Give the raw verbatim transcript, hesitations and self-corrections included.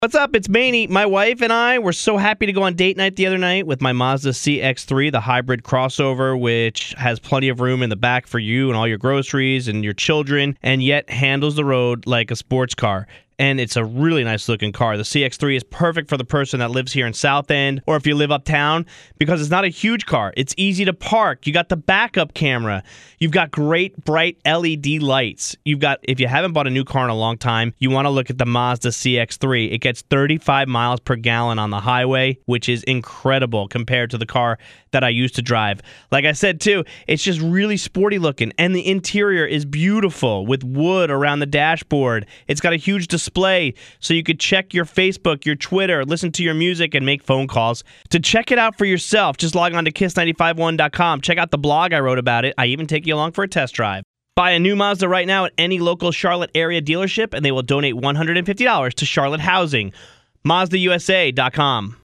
What's up? It's Maney. My wife and I were so happy to go on date night the other night with my Mazda C X three, the hybrid crossover, which has plenty of room in the back for you and all your groceries and your children, and yet handles the road like a sports car. And it's a really nice looking car. The C X three is perfect for the person that lives here in South End or if you live uptown because it's not a huge car. It's easy to park. You got the backup camera. You've got great bright L E D lights. You've got, if you haven't bought a new car in a long time, you want to look at the Mazda C X three. It gets thirty-five miles per gallon on the highway, which is incredible compared to the car that I used to drive. Like I said, too, it's just really sporty looking, and the interior is beautiful with wood around the dashboard. It's got a huge display, so you could check your Facebook, your Twitter, listen to your music, and make phone calls. To check it out for yourself, just log on to kiss nine five one dot com. Check out the blog I wrote about it. I even take you along for a test drive. Buy a new Mazda right now at any local Charlotte area dealership, and they will donate one hundred fifty dollars to Charlotte Housing. Mazda U S A dot com.